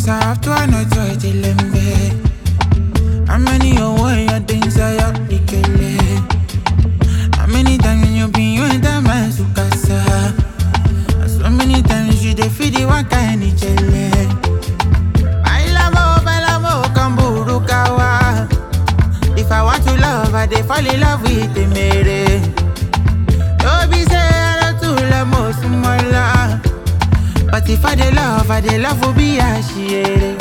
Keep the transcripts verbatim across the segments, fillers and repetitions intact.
I have to annoy till I'm bed. How many away your things I have to kill it? How many times you been you and that man to casa? So many times you dey feed the one kind of jelly. Bailamo, bailamo, kamburu kawa. If I want to love, I dey fall in love with the mere. Don't be say I don't to love most of my life. But if I dey love, I dey love will be a shit.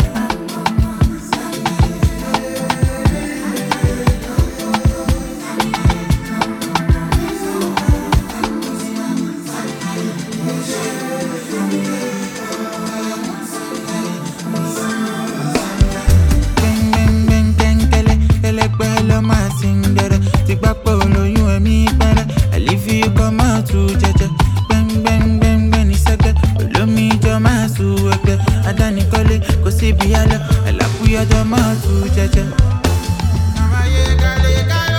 I like we are the man to judge.